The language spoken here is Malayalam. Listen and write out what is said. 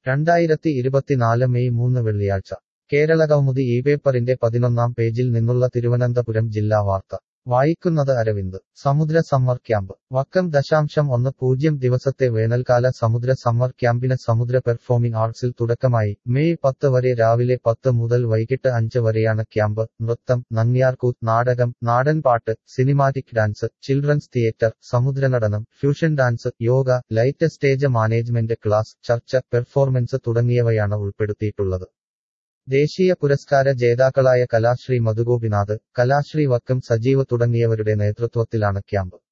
2024 മെയ് 3 വെള്ളിയാഴ്ച കേരളകൗമുദി ഈ പേപ്പറിന്റെ 11-ാം പേജിൽ നിന്നുള്ള തിരുവനന്തപുരം ജില്ലാ വാർത്ത വായിക്കുന്നത് അരവിന്ദ് സമുദ്ര സമ്മർ ക്യാമ്പ് വക്കം 1.10 ദിവസത്തെ വേനൽക്കാല സമുദ്ര സമ്മർ ക്യാമ്പിന് സമുദ്ര പെർഫോമിംഗ് ആർട്സിൽ തുടക്കമായി മെയ് 10 വരെ രാവിലെ 10 മുതൽ വൈകിട്ട് 5 വരെയാണ് ക്യാമ്പ് നൃത്തം നങ്ങ്യാർകൂത്ത് നാടകം നാടൻപാട്ട് സിനിമാറ്റിക് ഡാൻസ് ചിൽഡ്രൻസ് തിയേറ്റർ സമുദ്രനടനം fusion dance yoga light stage management class ചർച്ച പെർഫോമൻസ് തുടങ്ങിയവയാണ് ഉൾപ്പെടുത്തിയിട്ടുള്ളത് ദേശീയ പുരസ്കാര ജേതാക്കളായ കലാശ്രീ മധുഗോപിനാഥ് കലാശ്രീ വക്കം സജീവ് തുടങ്ങിയവരുടെ നേതൃത്വത്തിലാണ് ക്യാമ്പ്